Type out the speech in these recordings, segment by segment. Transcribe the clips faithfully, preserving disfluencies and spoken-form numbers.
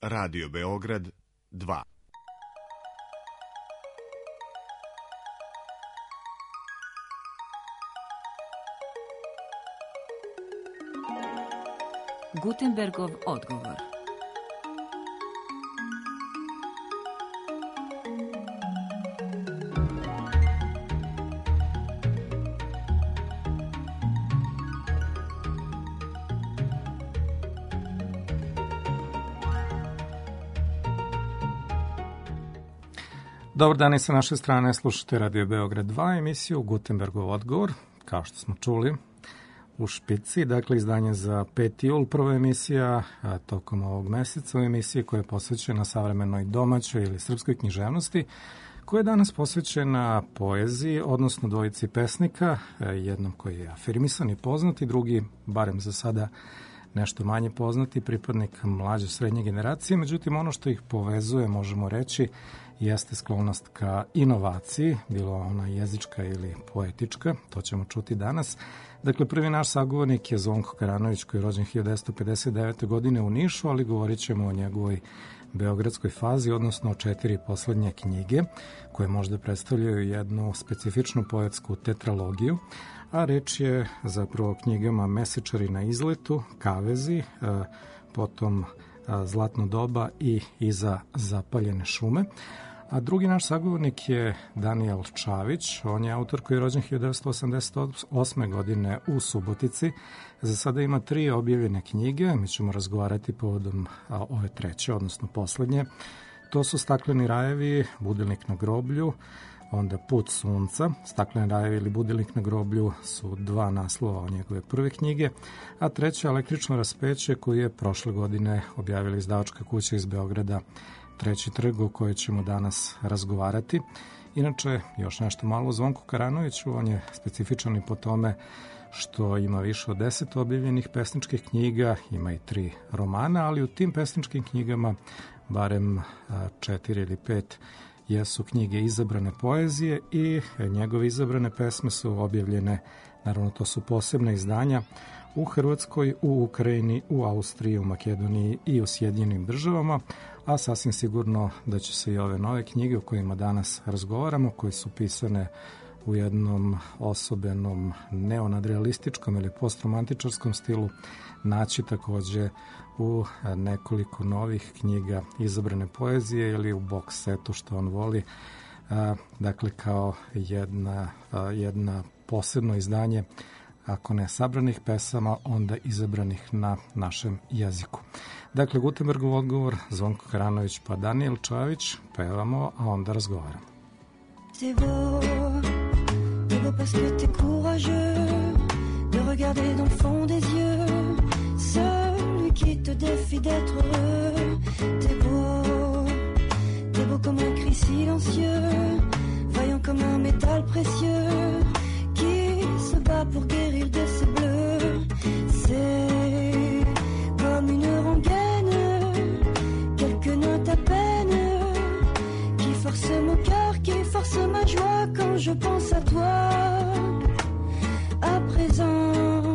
Radio Beograd dva. Gutenbergov odgovor. Dobar dan i sa naše strane, slušate Radio Beograd dva, emisiju Gutenbergov odgovor, kao što smo čuli u špici, dakle izdanje za peti jul, prva emisija a, tokom ovog meseca, u emisiji koja je posvećena savremenoj domaćoj ili srpskoj književnosti, koja je danas posvećena poeziji, odnosno dvojici pesnika, jednom koji je afirmisan i poznat i drugi, barem za sada, nešto manje poznati, pripadnik mlađe srednje generacije. Međutim, ono što ih povezuje, možemo reći, jeste sklonost ka inovaciji, bilo ona jezička ili poetička, to ćemo čuti danas. Dakle, prvi naš sagovornik je Zvonko Karanović, koji je rođen hiljadu devetsto pedeset devete. godine u Nišu, ali govorit ćemo o njegovoj beogradskoj fazi, odnosno o četiri poslednje knjige, koje možda predstavljaju jednu specifičnu poetsku tetralogiju, a reč je zapravo o knjigama Mesečari na izletu, Kavezi, potom Zlatno doba i Iza zapaljene šume. A drugi naš sagovornik je Danijel Čavić. On je autor koji je rođen hiljadu devetsto osamdeset osme. godine u Subotici. Za sada ima tri objavljene knjige. Mi ćemo razgovarati povodom ove treće, odnosno poslednje. To su Stakleni rajevi, Budilnik na groblju, onda Put sunca. Stakleni rajevi ili Budilnik na groblju su dva naslova o njegove prve knjige, a treća Električno raspeće, koju je prošle godine objavila izdavačka kuća iz Beograda Treći trg, o kojoj ćemo danas razgovarati. Inače, još nešto malo o Zvonku Karanoviću. On je specifičan i po tome što ima više od deset objavljenih pesničkih knjiga, ima i tri romana, ali u tim pesničkim knjigama barem četiri ili pet jesu knjige izabrane poezije i njegove izabrane pesme su objavljene, naravno to su posebne izdanja, u Hrvatskoj, u Ukrajini, u Austriji, u Makedoniji i u Sjedinjenim državama, a sasvim sigurno da će se i ove nove knjige o kojima danas razgovaramo, koje su pisane u jednom osobenom neonadrealističkom ili postromantičarskom stilu, naći takođe u nekoliko novih knjiga izabrane poezije ili u box setu, što on voli, dakle kao jedna, jedna posebno izdanje, ako ne sabranih pesama, onda izabranih na našem jeziku. Dakle, Gutenbergov odgovor, Zvonko Karanović pa Danijel Čavić, pevamo, a onda razgovaramo. C'est beau, c'est beau parce que t'es courageux de regarder dans le fond des yeux celui qui te défie d'être heureux. T'es beau, t'es beau comme un cri silencieux, vaillant comme un métal précieux qui se bat pour guérir de ses bleus. C'est comme une rengaine, quelques notes à peine qui forcent mon cœur, qui force ma joie quand je pense à toi. À présent,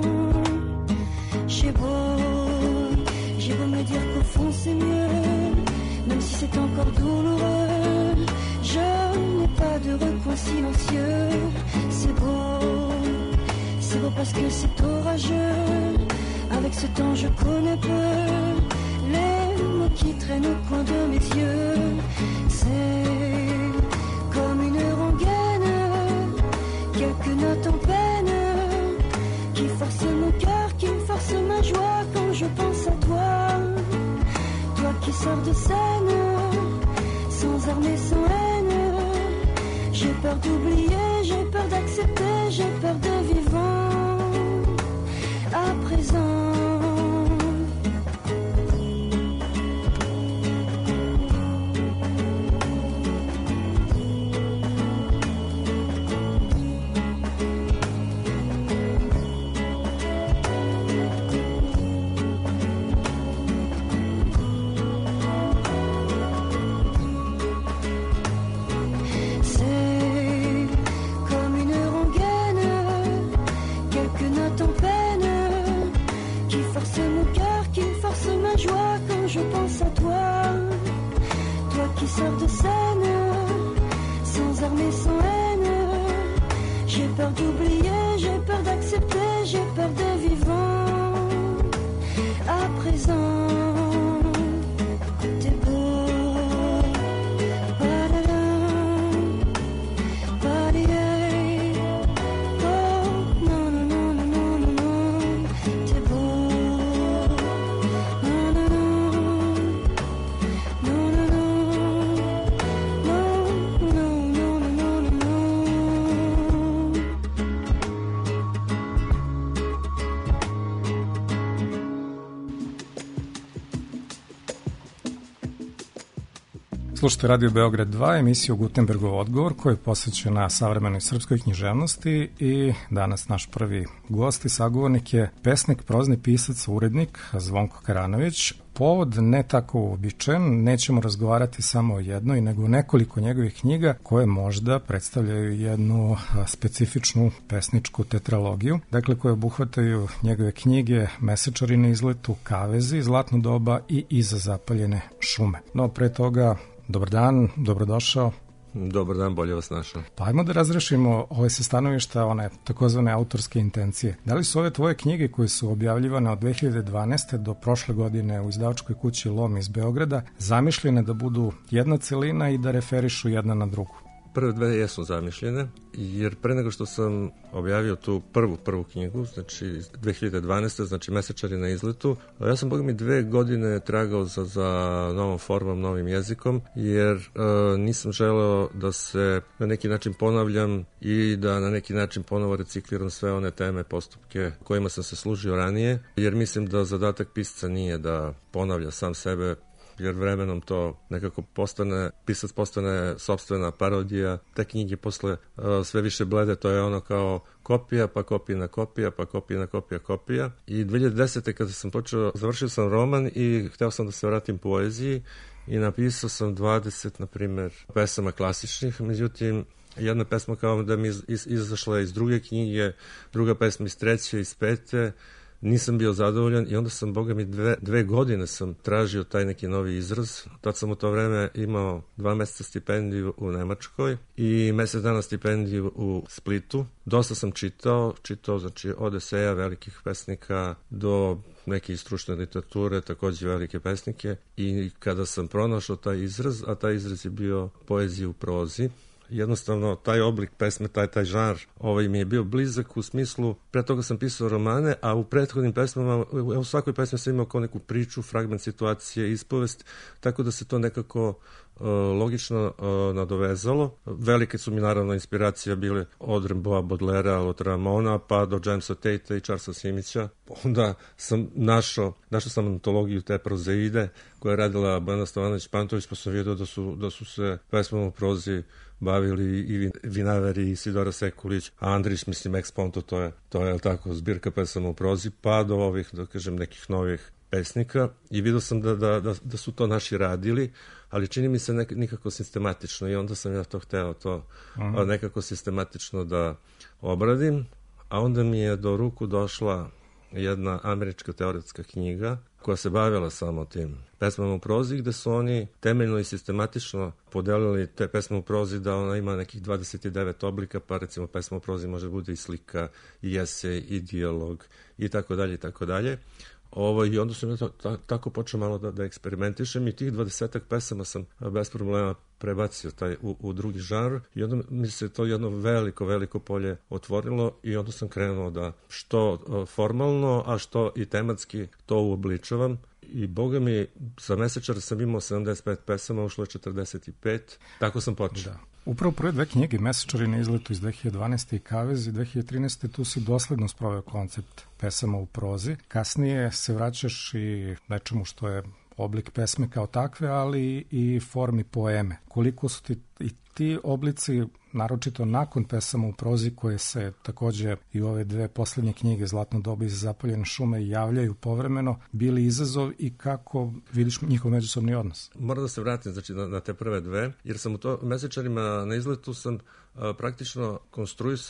j'ai beau, j'ai beau me dire qu'au fond c'est mieux, même si c'est encore douloureux, je n'ai pas de recoin silencieux. C'est beau, c'est beau parce que c'est orageux, avec ce temps je connais peu les mots qui traînent au coin de mes yeux. C'est comme une rengaine, quelques notes en peine qui forcent mon cœur, qui force ma joie quand je pense à toi. Toi qui sors de scène, sans armes et sans haine. J'ai peur d'oublier, j'ai peur d'accepter, j'ai peur de vivant. À présent, qui sort de scène, sans armes et sans haine. J'ai peur d'oublier, j'ai peur d'accepter, j'ai peur de vivant. À présent, t'es beau. Ba-da-da, ba-di-ay. Oh, non, non, non, non, non, non, non. T'es beau. Non, non, non. Non, non, non. Non, non, non, non, non, non. Slušajte Radio Beograd dva, emisiju Gutenbergov odgovor koja je posvećena savremenoj srpskoj književnosti i danas naš prvi gost i sagovornik je pesnik, prozni pisac, urednik Zvonko Karanović. Povod ne tako uobičajen, nećemo razgovarati samo o jednoj, nego nekoliko njegovih knjiga koje možda predstavljaju jednu specifičnu pesničku tetralogiju, dakle koje obuhvataju njegove knjige Mesečari na izletu, Kavezi, Zlatno doba i Iza zapaljene šume. No pre toga, dobar dan, dobrodošao. Dobar dan, bolje vas našao. Pa ajmo da razrešimo ove sa stanovišta, one takozvane autorske intencije. Da li su ove tvoje knjige koje su objavljivane od dve hiljade dvanaeste. do prošle godine u izdavačkoj kući Lom iz Beograda zamišljene da budu jedna celina i da referišu jedna na drugu? Prve dve jesu zamišljene, jer pre nego što sam objavio tu prvu, prvu knjigu, znači dve hiljade dvanaeste. znači Mesečari na izletu, ja sam, boga mi, dve godine tragao za, za novom formom, novim jezikom, jer e, nisam želeo da se na neki način ponavljam i da na neki način ponovo recikliram sve one teme, postupke kojima sam se služio ranije, jer mislim da zadatak pisca nije da ponavlja sam sebe, jer vremenom to nekako postane, pisac postane sopstvena parodija, te knjige posle uh, sve više blede, to je ono kao kopija, pa kopijna kopija, pa kopijna kopija, kopija. I dve hiljade desete. kada sam počeo, završio sam roman i hteo sam da se vratim poeziji i napisao sam dvadeset, na primer, pesama klasičnih, međutim, jedna pesma kao da mi iz, iz, izašla iz druge knjige, druga pesma iz treće, iz pete, nisam bio zadovoljan i onda sam, boga mi, dve, dve godine sam tražio taj neki novi izraz. Tad sam u to vreme imao dva meseca stipendiju u Nemačkoj i mesec dana stipendiju u Splitu. Dosta sam čitao, čitao znači od eseja velikih pesnika do neke stručne literature, takođe velike pesnike, i kada sam pronašao taj izraz, a taj izraz je bio poezija u prozi, jednostavno taj oblik pesme, taj, taj žanr ovaj mi je bio blizak u smislu, pre toga sam pisao romane, a u prethodnim pesmama, u svakoj pesmi sam imao kao neku priču, fragment situacije, ispovest, tako da se to nekako uh, logično uh, nadovezalo. Velike su mi naravno inspiracije bile od Rimbaud'a, Baudelairea, od Ramona, pa do Jamesa Tatea i Charlesa Simića. Onda sam našao, našao sam antologiju te prozeide koja je radila Bojana Stojanović-Pantović, pa sam vidio da su, da su se pesmom u prozi bavili i Vinaveri, i Sidora Sekulić, a Andrić, mislim, Ex Ponto, to je, to je tako, zbirka pesama u prozi, pa do ovih, da kažem, nekih novih pesnika, i vidio sam da, da, da, da su to naši radili, ali čini mi se nek, nikako sistematično, i onda sam ja to hteo to uh-huh. nekako sistematično da obradim, a onda mi je do ruku došla jedna američka teoretska knjiga koja se bavila samo tim pesmama u prozi, gde su oni temeljno i sistematično podelili te pesme u prozi da ona ima nekih dvadeset devet oblika, pa recimo pesma u prozi može bude i slika, i esej, i dijalog, i tako dalje, i tako dalje. Ovo, i onda sam ja ta, tako počeo malo da, da eksperimentišem, i tih dvadesetak pesama sam bez problema prebacio taj u, u drugi žanr, i onda mi se to jedno veliko, veliko polje otvorilo, i onda sam krenuo da što formalno, a što i tematski to uobličavam. I, boga mi, za Mesečar sam imao sedamdeset pet pesama, ušlo je četrdeset pet, tako sam počeo. Da. Upravo prve dve knjige, Mesečari na izletu iz dve hiljade dvanaeste. i Kavezi dve hiljade trinaeste. tu si dosledno sproveo koncept pesama u prozi. Kasnije se vraćaš i nečemu što je oblik pesme kao takve, ali i formi poeme. Koliko su ti i ti oblici, naročito nakon pesama u prozi, koje se takođe i ove dve poslednje knjige, Zlatno doba i Iza zapaljene šume, javljaju povremeno, bili izazov i kako vidiš njihov međusobni odnos? Moram da se vratim znači, na, na te prve dve, jer sam u to Mesečarima na izletu sam a, praktično konstruisao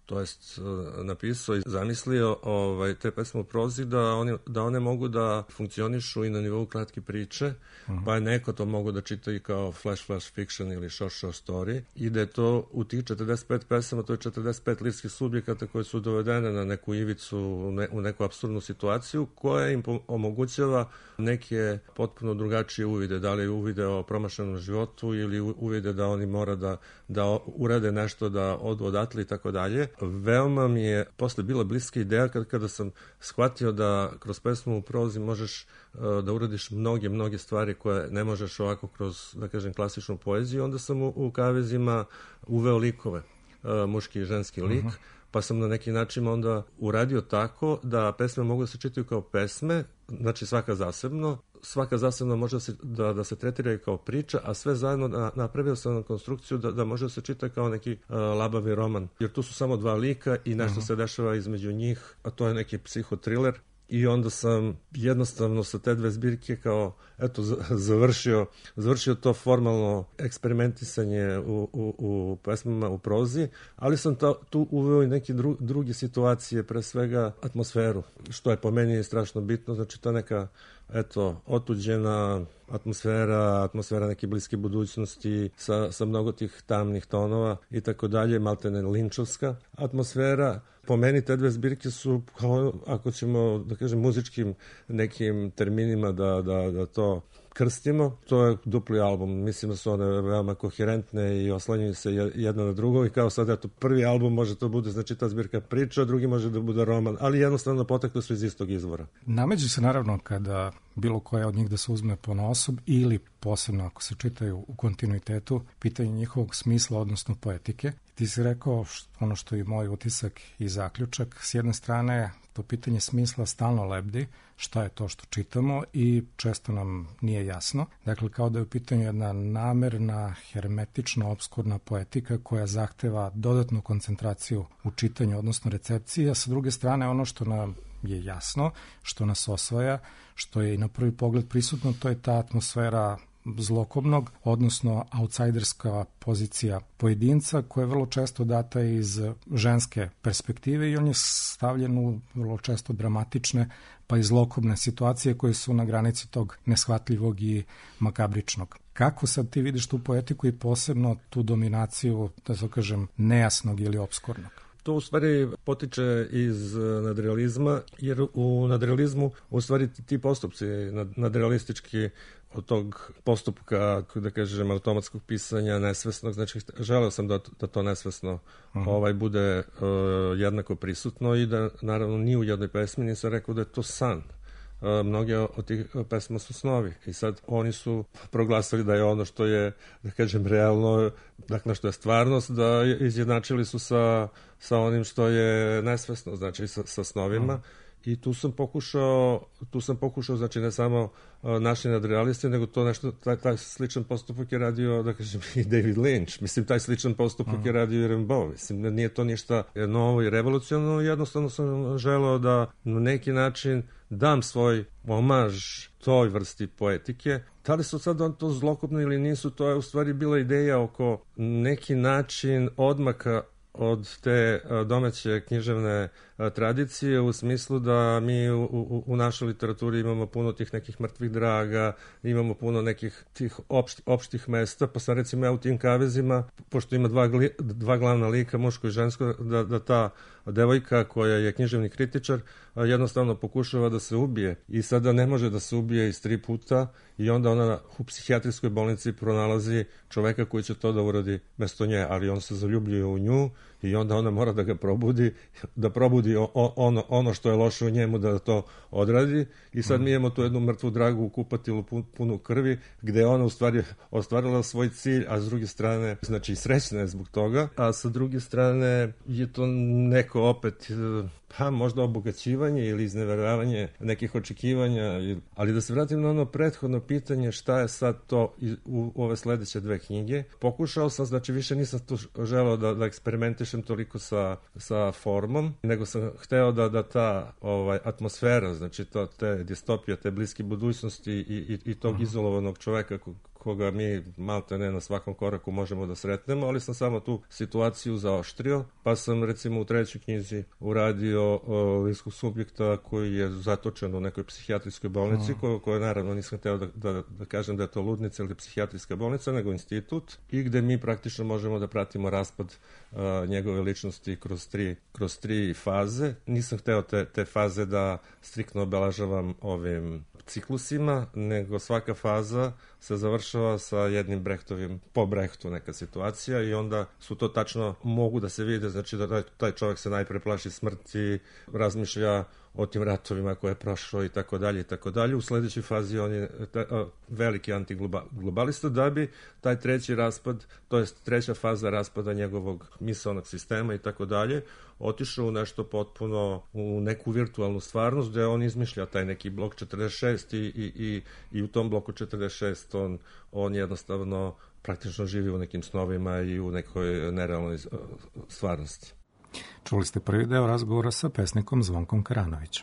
to jest napisao i zamislio ovaj, te pesme u prozi da, oni, da one mogu da funkcionišu i na nivou kratke priče, uh-huh. pa je neko to mogu da čita i kao flash flash fiction ili short short story i da je to u tih četrdeset pet pesama, to je četrdeset pet lirskih subjekata koji su dovedene na neku ivicu, u, ne, u neku apsurdnu situaciju koja im omogućava neke potpuno drugačije uvide, da li uvide o promašenom životu ili uvide da oni mora da, da urade nešto, da odu odatle i tako dalje. Veoma mi je posle bila bliska ideja kad, kada sam shvatio da kroz pesmu u prozi možeš uh, da uradiš mnoge, mnoge stvari koje ne možeš ovako kroz, da kažem, klasičnu poeziju. Onda sam u, u kavezima uveo likove, uh, muški i ženski lik. Uh-huh. Pa sam na neki način onda uradio tako da pesme mogu da se čitaju kao pesme, znači svaka zasebno, svaka zasebno može da se, da, da se tretira kao priča, a sve zajedno na, napravio sam na konstrukciju da, da može da se čita kao neki uh, labavi roman, jer tu su samo dva lika i nešto uh-huh. se dešava između njih, a to je neki psihotriler. I onda sam jednostavno sa te dve zbirke kao, eto, završio, završio to formalno eksperimentisanje u, u, u pesmama u prozi, ali sam ta, tu uveo i neke dru, druge situacije, pre svega atmosferu, što je po meni strašno bitno, znači ta neka, eto, otuđena atmosfera, atmosfera neke bliske budućnosti sa, sa mnogo tih tamnih tonova i tako dalje, maltene linčovska atmosfera. Po meni te dve zbirke su, kao, ako ćemo, da kažem, muzičkim nekim terminima da, da, da to krstimo, to je dupli album. Mislim da su one veoma koherentne i oslanjaju se jedna na drugo i kao sad, eto, prvi album može to bude, znači ta zbirka priča, drugi može da bude roman, ali jednostavno poteklo su iz istog izvora. Nameđe se naravno kada bilo koja od njih da se uzme ponaosob ili posebno ako se čitaju u kontinuitetu, pitanje njihovog smisla, odnosno poetike. Ti si rekao ono što je moj utisak i zaključak. S jedne strane, to pitanje smisla stalno lebdi, šta je to što čitamo i često nam nije jasno. Dakle, kao da je u pitanju jedna namerna, hermetično obskurna poetika koja zahteva dodatnu koncentraciju u čitanju, odnosno recepciji, a sa druge strane ono što nam je jasno, što nas osvaja, što je i na prvi pogled prisutno, to je ta atmosfera zlokobnog, odnosno outsiderska pozicija pojedinca koja je vrlo često data iz ženske perspektive i on je stavljen u vrlo često dramatične pa i zlokobne situacije koje su na granici tog neshvatljivog i makabričnog. Kako sad ti vidiš tu poetiku i posebno tu dominaciju, da se kažem, nejasnog ili obskurnog? To u stvari potiče iz nadrealizma, jer u nadrealizmu u stvari ti postupci nadrealistički od tog postupka, da kažem, automatskog pisanja nesvesnog, znači želeo sam da, da to nesvesno uh-huh. ovaj, bude uh, jednako prisutno i da naravno ni u jednoj pesmi nisam rekao da je to san. Uh, mnoge od tih pesma su snovi i sad oni su proglasili da je ono što je, da kažem, realno, dakle što je stvarnost, da izjednačili su sa, sa onim što je nesvesno, znači sa, sa snovima. Uh-huh. I tu sam pokušao, tu sam pokušao, znači ne samo uh, naši nadrealisti, nego to nešto, taj, taj sličan postupak je radio, da kažem, i David Lynch. Mislim, taj sličan postupak uh-huh. je radio i Rimbaud. Mislim, nije to ništa novo i revolucionarno, jednostavno sam želeo da na neki način dam svoj omaž toj vrsti poetike. Da li su sad on to zlokobno ili nisu, to je u stvari bila ideja oko neki način odmaka od te domaće književne tradicije u smislu da mi u, u, u našoj literaturi imamo puno tih nekih mrtvih draga, imamo puno nekih tih opšti, opštih mesta, pa sam recimo ja u tim kavezima, pošto ima dva, dva glavna lika, muško i žensko, da, da ta devojka koja je književni kritičar jednostavno pokušava da se ubije i sada ne može da se ubije iz tri puta i onda ona u psihijatrijskoj bolnici pronalazi čoveka koji će to da uradi mesto nje, ali on se zaljubljuje u nju i onda ona mora da ga probudi, da probudi ono, ono što je loše u njemu da to odradi i sad mi imamo tu jednu mrtvu dragu u kupatilu punu krvi gde je ona u stvari ostvarila svoj cilj, a s druge strane, znači srećna je zbog toga, a sa druge strane je to neko opet, pa možda obogaćivanje ili izneveravanje nekih očekivanja, ali da se vratim na ono prethodno pitanje šta je sad to u ove sledeće dve knjige. Pokušao sam, znači više nisam tu želeo da, da eksperimentišem toliko sa, sa formom, nego sam hteo da, da ta ovaj, atmosfera, znači to, te distopije, te bliske budućnosti i, i, i tog izolovanog čoveka ko, koga mi malte ne na svakom koraku možemo da sretnemo, ali sam samo tu situaciju zaoštrio, pa sam recimo u trećoj knjizi uradio linskog subjekta koji je zatočen u nekoj psihijatrijskoj bolnici, mm. koje, koje naravno nisam hteo da, da, da kažem da je to ludnica ili psihijatrijska bolnica, nego institut, i gde mi praktično možemo da pratimo raspad uh, njegove ličnosti kroz tri, kroz tri faze. Nisam hteo te, te faze da striktno obelažavam ovim ciklusima, nego svaka faza se završava sa jednim Brechtovim, po Brechtu neka situacija, i onda su to tačno mogu da se vide, znači da taj, taj čovjek se najpre plaši smrti, razmišlja o tim ratovima koje je prošlo i tako dalje i tako dalje. U sledećoj fazi on je ta, a, veliki antiglobalista, da bi taj treći raspad, to jest treća faza raspada njegovog misaonog sistema i tako dalje, otišao u nešto potpuno, u neku virtualnu stvarnost gde on izmišlja taj neki blok četrdeset šest i, i, i, i u tom bloku četrdeset šest on, on jednostavno praktično živi u nekim snovima i u nekoj nerealnoj stvarnosti. Čuli ste prvi deo razgovora sa pesnikom Zvonkom Karanovićem.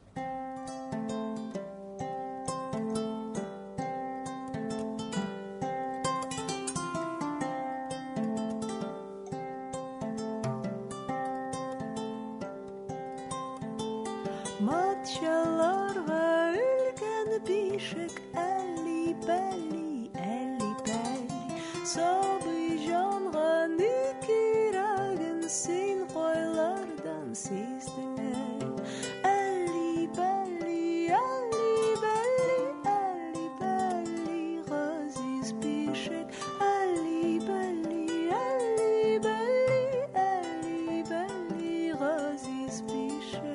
Matşalar ve ülken pişik elli belli elli belli Sabı canğa nikiragın sin koylardan sizdine Elli belli elli belli elli belli gaziz pişik Elli belli elli belli elli belli gaziz pişik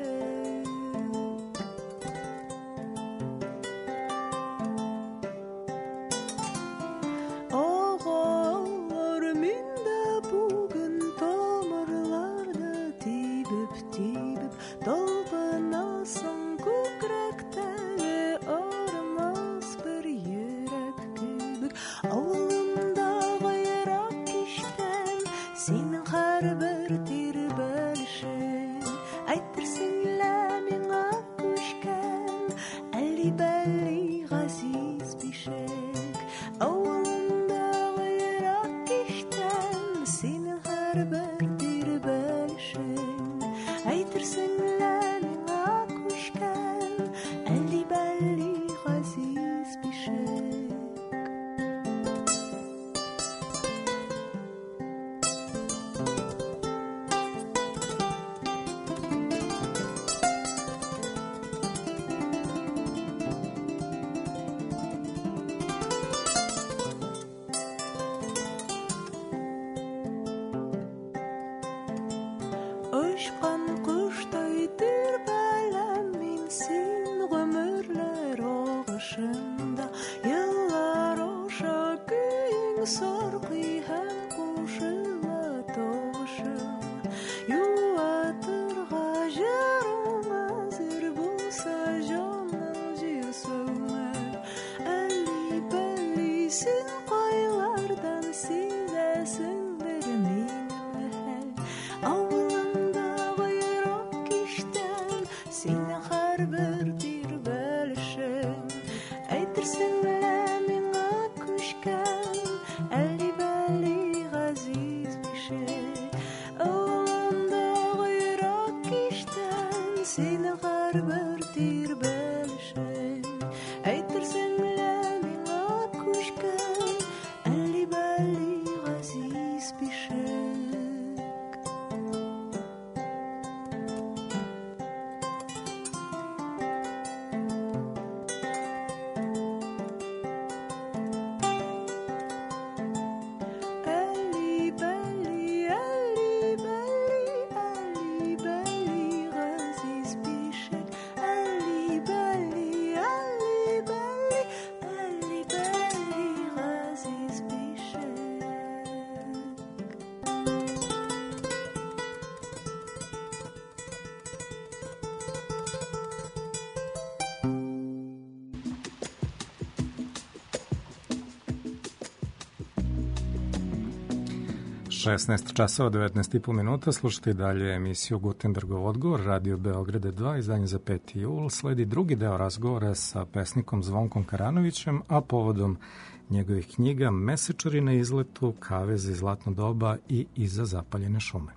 šesnaest časova devetnaest i po minuta, slušate i dalje emisiju Gutenbergov odgovor, Radio Beograde dva, izdanje za peti jul. Sledi drugi deo razgovora sa pesnikom Zvonkom Karanovićem, a povodom njegovih knjiga Mesečari na izletu, Kavez i zlatno doba i Iza zapaljene šume.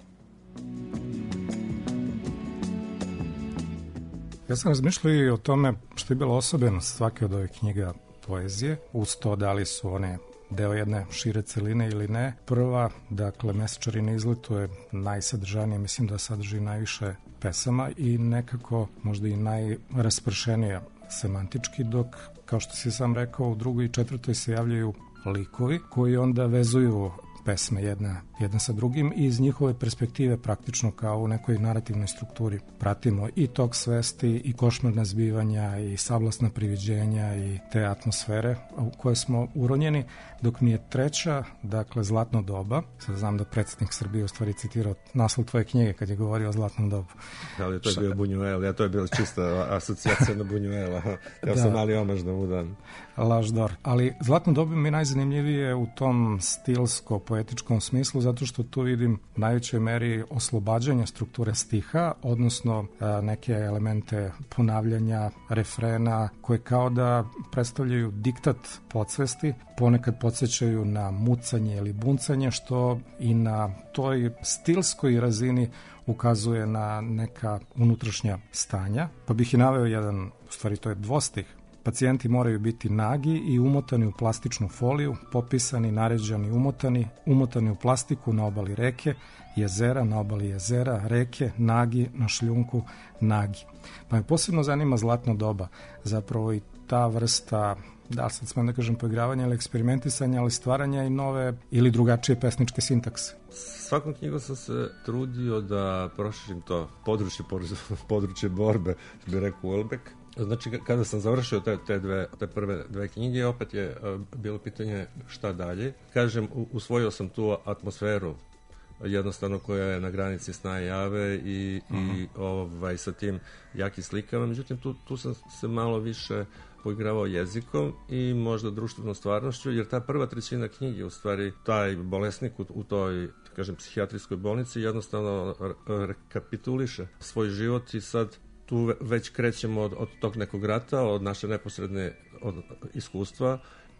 Ja sam razmišljao i o tome što je bila osobenost svake od ovih knjiga poezije, uz to da li su one deo jedne šire celine ili ne. Prva, dakle, Mesečari na izletu je najsadržanija, mislim da sadrži najviše pesama i nekako možda i najraspršenija semantički, dok, kao što si sam rekao, u drugoj i četvrtoj se javljaju likovi koji onda vezuju pesme jedna, jedna sa drugim i iz njihove perspektive praktično kao u nekoj narativnoj strukturi pratimo i tok svesti i košmarna zbivanja i sablasna priviđenja i te atmosfere u koje smo uronjeni, dok mi je treća, dakle, Zlatno doba. Sad znam da predsjednik Srbije u stvari citirao naslov tvoje knjige kad je govorio o Zlatnom dobu. Ali to je bio Buñuel, ja to je bila čista asocijacija na Buñuela. Ja da. sam mali omaž da mu dam. Laž dor. Ali Zlatno doba mi je najzanimljivije u tom stilsko poetičkom smislu, zato što tu vidim u najvećoj meri oslobađanja strukture stiha, odnosno a, neke elemente ponavljanja, refrena, koje kao da predstavljaju diktat podsvesti, ponekad podsjećaju na mucanje ili buncanje, što i na toj stilskoj razini ukazuje na neka unutrašnja stanja. Pa bih i naveo jedan, u stvari to je dvostih. Pacijenti moraju biti nagi i umotani u plastičnu foliju, popisani, naređani, umotani, umotani u plastiku na obali reke, jezera, na obali jezera, reke, nagi, na šljunku, nagi. Pa me posebno zanima Zlatno doba, zapravo i ta vrsta, da sad smem da kažem poigravanja ili eksperimentisanja, ali stvaranja i nove ili drugačije pesničke sintakse. Svakom knjigom sam se trudio da proširim to područje, područje borbe, bi rekao Uelbek. Znači, kada sam završio te, te, dve, te prve dve knjige, opet je uh, bilo pitanje šta dalje. Kažem, u, usvojio sam tu atmosferu jednostavno koja je na granici sna i jave i, uh-huh. i ovaj, sa tim jakim slikama. Međutim, tu, tu sam se malo više poigravao jezikom i možda društvenom stvarnošću, jer ta prva trećina knjige, u stvari, taj bolesnik u, u toj, kažem, psihijatrijskoj bolnici jednostavno rekapituliše svoj život i sad tu već krećemo od, od tog nekog rata, od naše neposredne od iskustva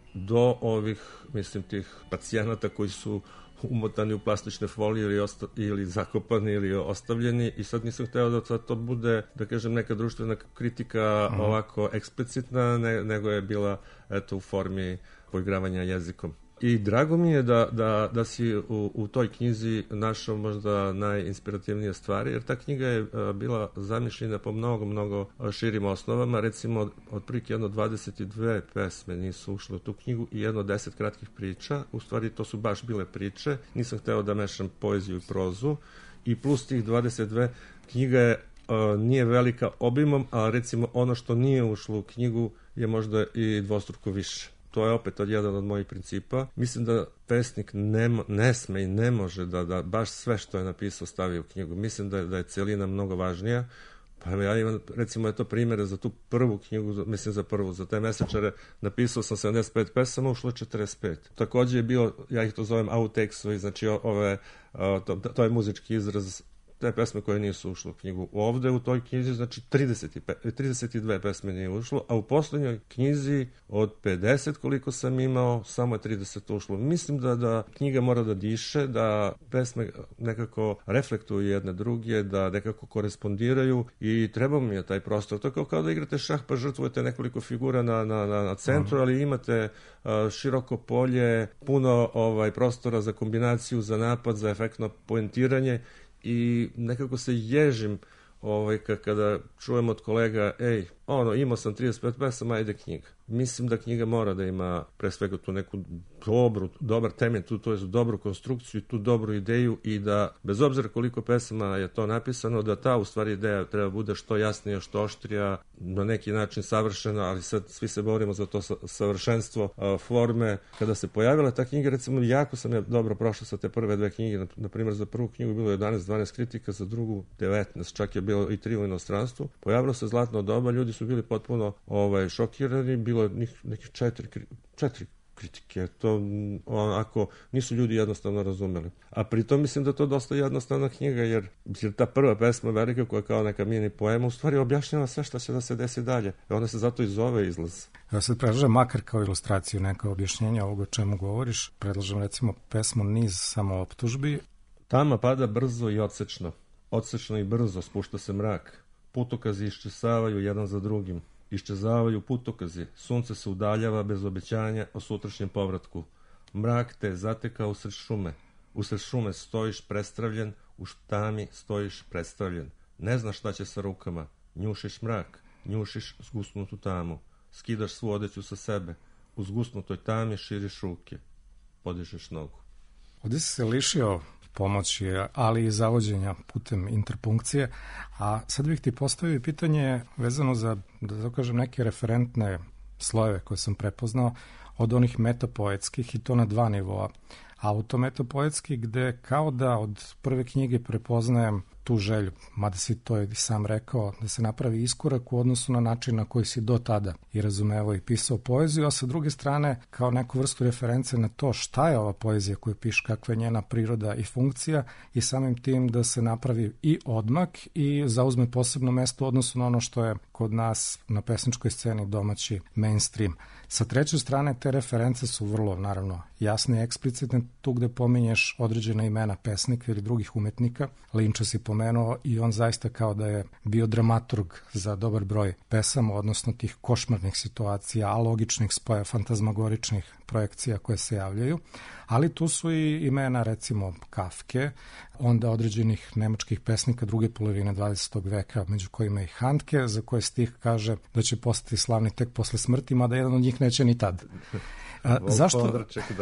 do ovih, mislim, tih pacijenata koji su umotani u plastične folije ili, osta, ili zakopani ili ostavljeni i sad nisam hteo da sad to bude, da kažem, neka društvena kritika uh-huh. ovako eksplicitna, ne, nego je bila, eto, u formi poigravanja jezikom. I drago mi je da, da, da si u, u toj knjizi našao možda najinspirativnije stvari, jer ta knjiga je bila zamišljena po mnogo, mnogo širim osnovama. Recimo, otprilike jedno dvadeset dve pesme nisu ušle u tu knjigu i jedno deset kratkih priča. U stvari, to su baš bile priče. Nisam hteo da mešam poeziju i prozu. I plus tih dvadeset dve knjiga je, uh, nije velika obimom, a recimo ono što nije ušlo u knjigu je možda i dvostruko više. To je opet od jedan od mojih principa. Mislim da pesnik ne, ne sme i ne može da, da baš sve što je napisao stavi u knjigu. Mislim da je, da je celina mnogo važnija. Pa ja imam, recimo, eto primjere za tu prvu knjigu, mislim za prvu, za te Mesečare, napisao sam sedamdeset pet pesama, ušlo četrdeset pet. Takođe je bio, ja ih to zovem outtakes-ovi, znači ove, to, to je muzički izraz, te pesme koje nisu ušle u knjigu. Ovde u toj knjizi, znači trideset dve pesme nije ušlo, a u poslednjoj knjizi od pedeset koliko sam imao, samo je trideset ušlo. Mislim da, da knjiga mora da diše, da pesme nekako reflektuju jedne druge, da nekako korespondiraju i treba mi je taj prostor. To je kao, kao da igrate šah pa žrtvujete nekoliko figura na, na, na, na centru, ali imate uh, široko polje, puno ovaj, prostora za kombinaciju, za napad, za efektno poentiranje. I nekako se ježim ovaj, kada čujem od kolega, ej, ono, imao sam trideset pet pesama, ajde knjiga. Mislim da knjiga mora da ima pre svega tu neku dobru, dobar temelj, tu, to je dobru konstrukciju, tu dobru ideju i da, bez obzira koliko pesama je to napisano, da ta u stvari ideja treba bude što jasnija, što oštrija, na neki način savršena, ali sad svi se borimo za to savršenstvo a, forme. Kada se pojavila ta knjiga, recimo, jako sam je dobro prošla sa te prve dve knjige, na, na primjer za prvu knjigu bilo jedanaest dvanaest kritika, za drugu devetnaest, čak je bilo i tri u inostranstvu. Pojavilo se Zlatno doba, ljudi su bili potpuno ovaj, šokirani, bilo je nekih četiri, četiri kritike. To onako nisu ljudi jednostavno razumeli. A pritom mislim da to dosta jednostavna knjiga, jer, jer ta prva pesma velika koja je kao neka mini poema u stvari objašnjava sve što će da se desi dalje. I onda se zato i zove Izlaz. Ja sad predlažem makar kao ilustraciju neka objašnjenja ovoga o čemu govoriš. Predlažem recimo pesmu Niz samooptužbi. Tama pada brzo i odsečno. Odsečno i brzo spušta se mrak. Putokazi iščesavaju jedan za drugim. Iščezavaju putokazi. Sunce se udaljava bez obećanja o sutrašnjem povratku. Mrak te je zatekao usred šume. Usred šume stojiš prestravljen, u tami stojiš predstavljen. Ne znaš šta će sa rukama. Njušiš mrak, njušiš zgusnutu tamu. Skidaš svu odeću sa sebe. U zgusnutoj tami širiš ruke. Podižeš nogu. Ovdje si se lišio pomoći, ali i zavođenja putem interpunkcije, a sad bih ti postavio pitanje vezano za, da tako kažem, neke referentne slojeve koje sam prepoznao od onih metapoetskih i to na dva nivoa. Autometapoetski gde kao da od prve knjige prepoznajem tu želju, mada si to i sam rekao, da se napravi iskorak u odnosu na način na koji si do tada i razumevao i pisao poeziju, a sa druge strane kao neku vrstu reference na to šta je ova poezija koju piš, kakva je njena priroda i funkcija i samim tim da se napravi i odmak i zauzme posebno mesto u odnosu na ono što je kod nas na pesničkoj sceni domaći mainstream. Sa treće strane te reference su vrlo, naravno, jasne i eksplicitne, tu gde pominješ određena imena pesnika ili drugih umetnika. Linča si pomenuo i on zaista kao da je bio dramaturg za dobar broj pesama, odnosno tih košmarnih situacija, alogičnih spoja, fantazmagoričnih projekcija koje se javljaju, ali tu su i imena recimo Kafke, onda određenih nemačkih pesnika druge polovine dvadesetog veka, među kojima i Handke, za koje stih kaže da će postati slavni tek posle smrti, mada jedan od njih neće ni tad. A, zašto,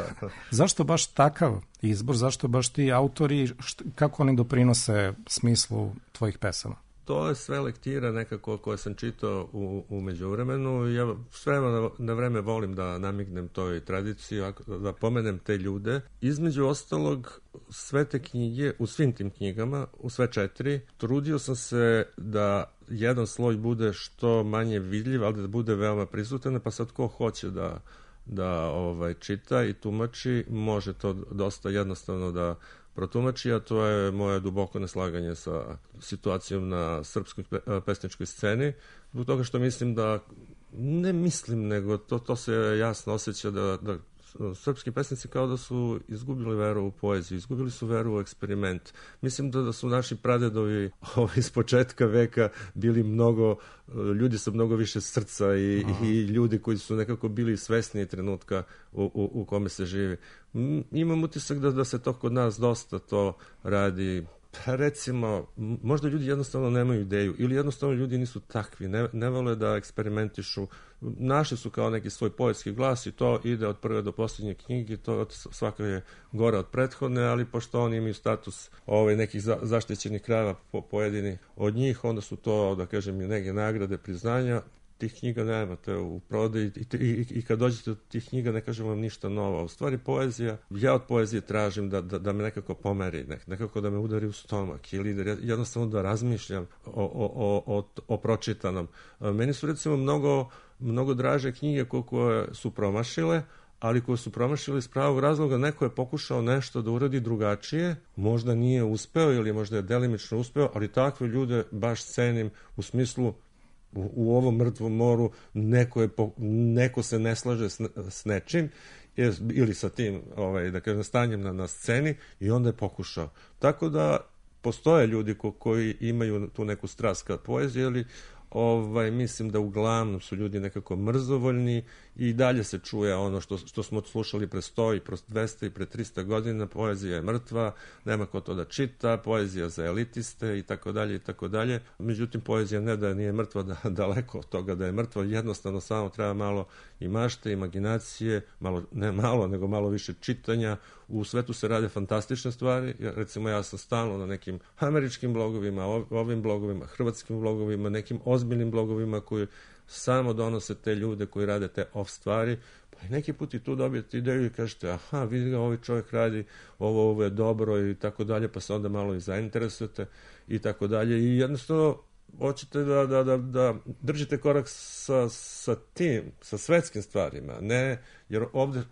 zašto baš takav izbor, zašto baš ti autori, št, kako oni doprinose smislu tvojih pesama? To je sve lektira nekako koje sam čitao u, u međuvremenu. Ja sve na, na vreme volim da namignem toj tradiciji, da pomenem te ljude. Između ostalog, sve te knjige, u svim tim knjigama, u sve četiri, trudio sam se da jedan sloj bude što manje vidljiv, ali da bude veoma prisutan, pa sad ko hoće da da ovaj čita i tumači, može to dosta jednostavno da protumači, a to je moje duboko neslaganje sa situacijom na srpskoj pesničkoj sceni, zbog toga što mislim da, ne mislim, nego to, to se jasno osjeća da, da srpski pesnici kao da su izgubili veru u poeziju, izgubili su veru u eksperiment. Mislim da, da su naši pradedovi ovaj, iz početka veka bili mnogo, ljudi sa mnogo više srca i, i ljudi koji su nekako bili svesniji trenutka u, u, u kome se živi. Imam utisak da, da se to kod nas dosta to radi. Pa recimo, možda ljudi jednostavno nemaju ideju ili jednostavno ljudi nisu takvi, ne, ne vole da eksperimentišu. Našli su kao neki svoj poetski glas i to ide od prve do posljednje knjige, to svaka je gore od prethodne, ali pošto oni imaju status ovaj, nekih za, zaštićenih krajeva po, pojedini od njih, onda su to, da kažem, neke nagrade, priznanja. Tih knjiga nemate u prodaji i, i, i kad dođete od tih knjiga ne kažem vam ništa novo. U stvari poezija, ja od poezije tražim da, da, da me nekako pomeri, nek, nekako da me udari u stomak ili da jednostavno da razmišljam o, o, o, o, o pročitanom. Meni su recimo mnogo, mnogo draže knjige ko, koje su promašile, ali koje su promašili iz pravog razloga, neko je pokušao nešto da uradi drugačije, možda nije uspeo ili možda je delimično uspeo, ali takve ljude baš cenim u smislu U, u ovom mrtvom moru neko, je po, neko se ne slaže s, s nečim ili sa tim ovaj, da kažem, stanjem na, na sceni i onda je pokušao. Tako da postoje ljudi ko, koji imaju tu neku strast ka poeziji, ali ovaj, mislim da uglavnom su ljudi nekako mrzovoljni i dalje se čuje ono što, što smo slušali pre sto i pre dvesta i pre trista godina, poezija je mrtva, nema ko to da čita, poezija za elitiste i tako dalje i tako dalje. Međutim, poezija ne da nije mrtva, da, daleko od toga da je mrtva, jednostavno samo treba malo i mašte, imaginacije, malo, ne malo, nego malo više čitanja. U svetu se rade fantastične stvari, ja, recimo ja sam stalno na nekim američkim blogovima, ovim blogovima, hrvatskim blogovima, nekim ozbiljnim blogovima koji samo donose te ljude koji rade te off stvari, pa i neki put i tu dobijete ideju i kažete, aha, vidi ga, ovaj čovjek radi, ovo, ovo je dobro i tako dalje, pa se onda malo i zainteresujete i tako dalje i jednostavno hoćete da, da, da, da držite korak sa, sa tim, sa svetskim stvarima, ne, jer ovde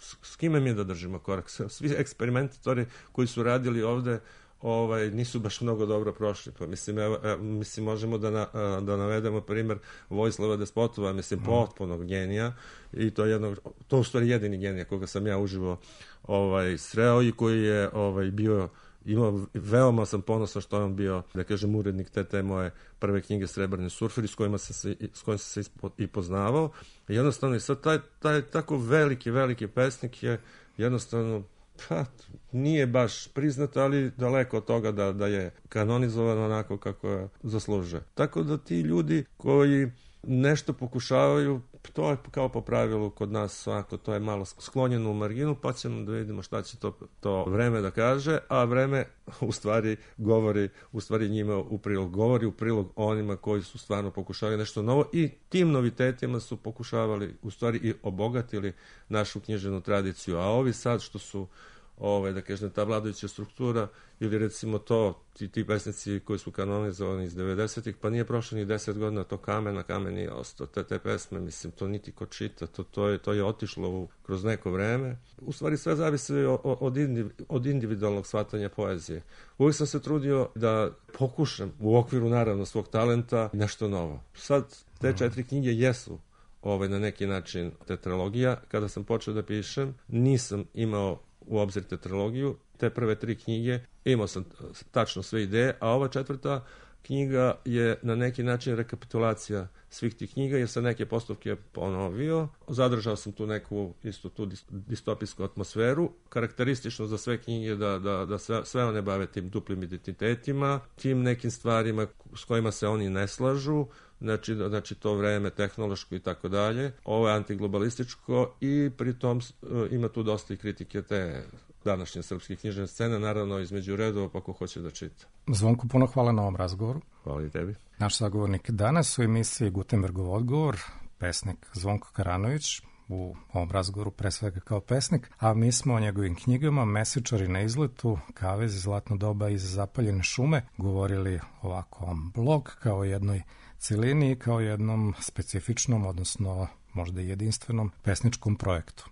s, s kime mi da držimo korak? Svi eksperimentatori koji su radili ovde ovaj, nisu baš mnogo dobro prošli. Pa mislim, evo, mislim možemo da, na, da navedemo primer Vojislava Despotova, mislim, mm. potpunog genija, i to je jednog, to u stvari jedini genija koga sam ja uživo ovaj, sreo i koji je ovaj, bio, imao, veoma sam ponosan što je on bio, da kažem, urednik te, te moje prve knjige Srebrni surferi, s kojima sam se, s kojima sam se i poznavao. I jednostavno, i sad taj, taj tako veliki, veliki pesnik je jednostavno, pa, nije baš priznat, ali daleko od toga da, da je kanonizovan onako kako je zaslužuje. Tako da ti ljudi koji nešto pokušavaju, to je kao po pravilu kod nas svako, to je malo sklonjeno u marginu, pa ćemo da vidimo šta će to, to vreme da kaže, a vreme u stvari govori, u stvari njima u prilog, govori u prilog onima koji su stvarno pokušavali nešto novo i tim novitetima su pokušavali u stvari i obogatili našu književnu tradiciju, a ovi sad što su Ove, da kažem, ta vladajuća struktura ili recimo to, ti, ti pesnici koji su kanonizovani iz devedesetih, pa nije prošlo ni deset godina, to kamen na kamen nije ostao, te, te pesme, mislim, to niti ko čita, to, to, je, to je otišlo u, kroz neko vreme. U stvari sve zavisi od, indiv, od individualnog shvatanja poezije. Uvijek sam se trudio da pokušam u okviru naravno svog talenta nešto novo. Sad te četiri knjige jesu ovaj, na neki način tetralogija. Kada sam počeo da pišem, nisam imao u obzir tetralogiju, te prve tri knjige, imao sam tačno sve ideje, a ova četvrta knjiga je na neki način rekapitulacija svih tih knjiga, jer sam neke postavke ponovio, zadržao sam tu neku istu tu distopijsku atmosferu, karakteristično za sve knjige da, da, da sve, sve one bave tim duplim identitetima, tim nekim stvarima s kojima se oni ne slažu, znači, znači to vreme tehnološko i tako dalje. Ovo je antiglobalističko i pritom ima tu dosta i kritike te današnje srpske knjižne scene, naravno između redova, pa ko hoće da čita. Zvonko, puno hvala na ovom razgovoru. Hvala i tebi. Naš sagovornik danas u emisiji Gutenbergov odgovor, pesnik Zvonko Karanović, u ovom razgovoru pre svega kao pesnik, a mi smo o njegovim knjigama Mesečari na izletu, Kavez iz Zlatno doba iz Zapaljene šume govorili ovako on blog kao jednoj celini i kao jednom specifičnom, odnosno možda jedinstvenom pesničkom projektu.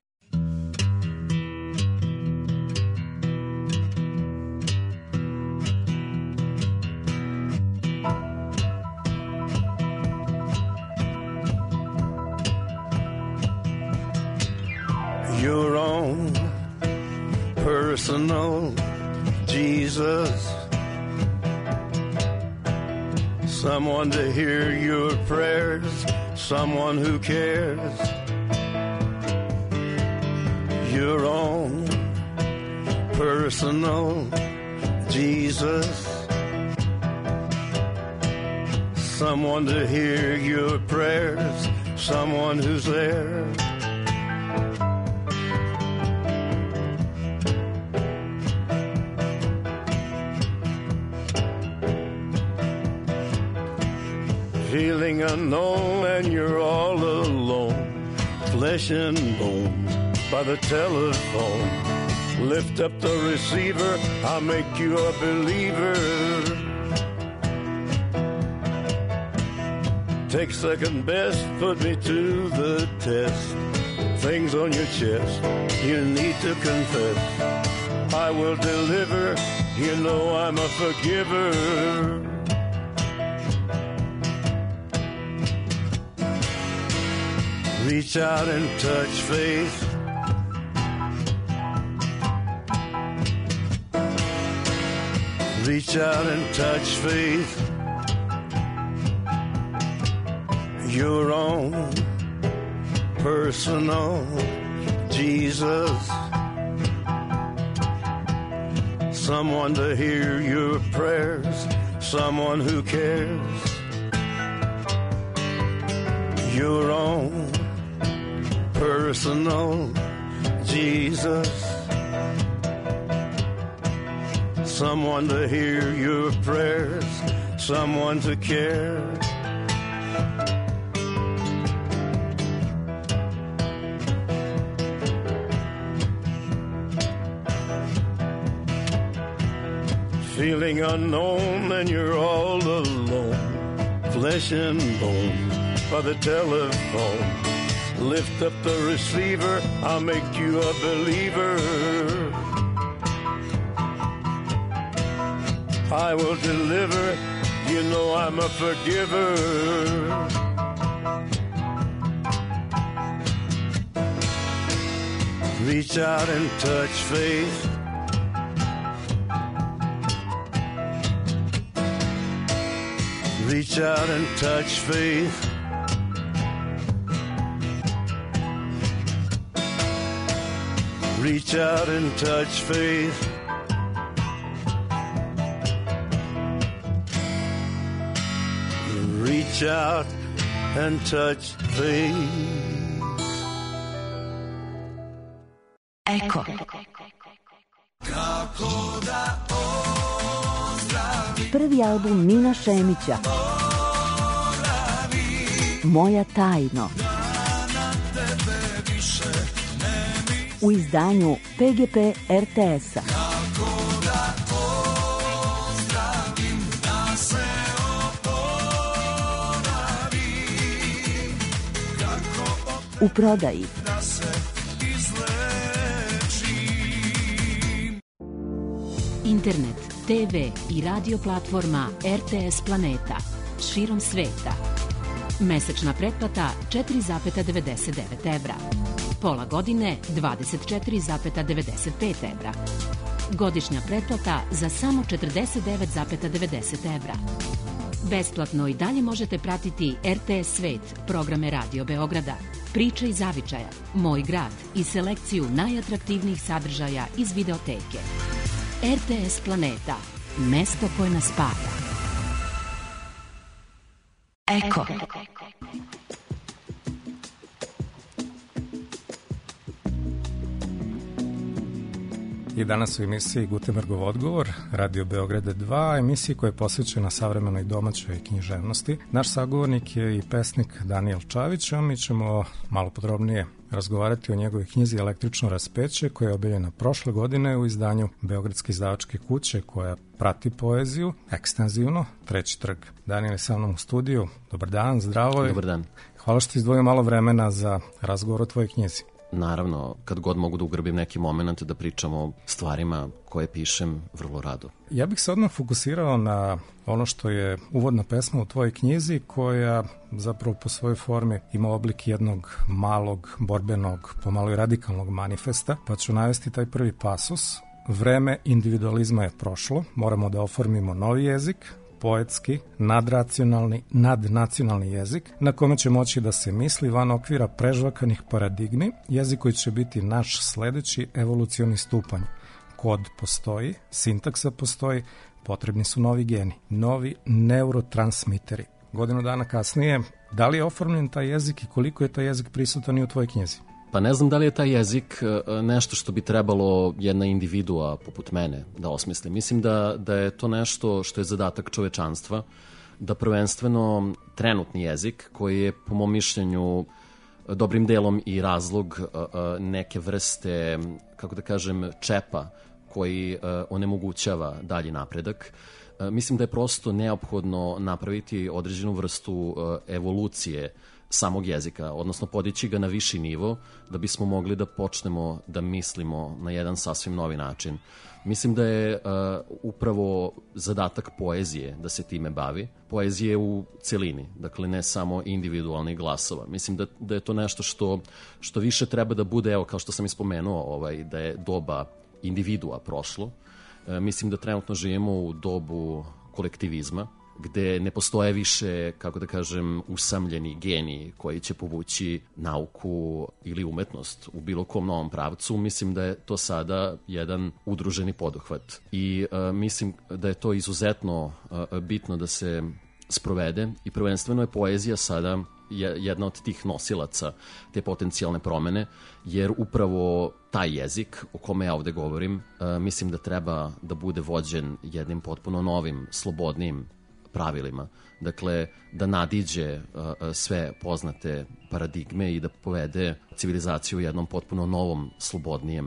Your own personal Jesus, someone to hear your prayers, someone who cares. Your own personal Jesus, someone to hear your prayers, someone who's there. Feeling unknown and you're all alone, flesh and bone by the telephone. Lift up the receiver, I'll make you a believer. Take second best, put me to the test. Things on your chest, you need to confess. I will deliver, you know I'm a forgiver. Reach out and touch faith. Reach out and touch faith. Your own personal Jesus, someone to hear your prayers, someone who cares. Your own personal Jesus, someone to hear your prayers, someone to care. Feeling unknown and you're all alone, flesh and bone by the telephone. Lift up the receiver, I'll make you a believer. I will deliver, you know I'm a forgiver. Reach out and touch faith. Reach out and touch faith. Reach out and touch faith. Reach out and touch faith. Eko. Prvi album Mina Šemića. Moja tajno. U izdanju P G P R T S-a. U prodaji. Internet, te ve i radio platforma R T S Planeta širom sveta. Mesečna pretplata četiri zarez devedeset devet evra. Pola godine dvadeset četiri zarez devedeset pet evra. Godišnja pretplata za samo četrdeset devet zarez devedeset evra. Besplatno i dalje možete pratiti R T S Svet, programe Radio Beograda, Priče iz zavičaja, Moj grad i selekciju najatraktivnijih sadržaja iz videoteke. R T S Planeta, mesto koje nas spaja. Eko. I danas u emisiji Gutenbergov odgovor, Radio Beograda dva, emisiji koja je posvećena savremenoj domaćoj književnosti. Naš sagovornik je i pesnik Danijel Čavić, a mi ćemo malo podrobnije razgovarati o njegovoj knjizi Električno raspeće, koja je objavljena prošle godine u izdanju Beogradske izdavačke kuće, koja prati poeziju ekstenzivno, Treći trg. Danijel je sa mnom u studiju. Dobar dan, zdravo. Dobar dan. Hvala što ti izdvojio malo vremena za razgovor o tvojoj knjizi. Naravno, kad god mogu da ugrbim neki moment da pričam o stvarima koje pišem, vrlo rado. Ja bih se odmah fokusirao na ono što je uvodna pesma u tvojoj knjizi, koja zapravo po svojoj formi ima oblik jednog malog, borbenog, pomalo i radikalnog manifesta, pa ću navesti taj prvi pasus. Vreme individualizma je prošlo, moramo da oformimo novi jezik, poetski, nadracionalni, nadnacionalni jezik, na kome će moći da se misli van okvira prežvakanih paradigmi, jezik koji će biti naš sledeći evolucioni stupanj. Kod postoji, sintaksa postoji, potrebni su novi geni, novi neurotransmiteri. Godinu dana kasnije, da li je oformljen taj jezik i koliko je taj jezik prisutan i u tvojoj knjizi? Pa ne znam da li je taj jezik nešto što bi trebalo jedna individua poput mene da osmisli. Mislim da, da je to nešto što je zadatak čovečanstva, da prvenstveno trenutni jezik, koji je po mom mišljenju dobrim delom i razlog neke vrste, kako da kažem, čepa koji onemogućava dalji napredak, mislim da je prosto neophodno napraviti određenu vrstu evolucije samog jezika, odnosno podići ga na viši nivo da bismo mogli da počnemo da mislimo na jedan sasvim novi način. Mislim da je uh, upravo zadatak poezije da se time bavi. Poezije u celini, dakle ne samo individualnih glasova. Mislim da, da je to nešto što, što više treba da bude, evo kao što sam ispomenuo, ovaj, da je doba individua prošlo. Uh, mislim da trenutno živimo u dobu kolektivizma, gde ne postoje više, kako da kažem, usamljeni geniji koji će povući nauku ili umetnost u bilo kom novom pravcu. Mislim da je to sada jedan udruženi poduhvat. I uh, mislim da je to izuzetno uh, bitno da se sprovede i prvenstveno je poezija sada jedna od tih nosilaca te potencijalne promene, jer upravo taj jezik o kome ja ovde govorim, uh, mislim da treba da bude vođen jednim potpuno novim, slobodnim pravilima. Dakle, da nadiđe uh, sve poznate paradigme i da povede civilizaciju u jednom potpuno novom, slobodnijem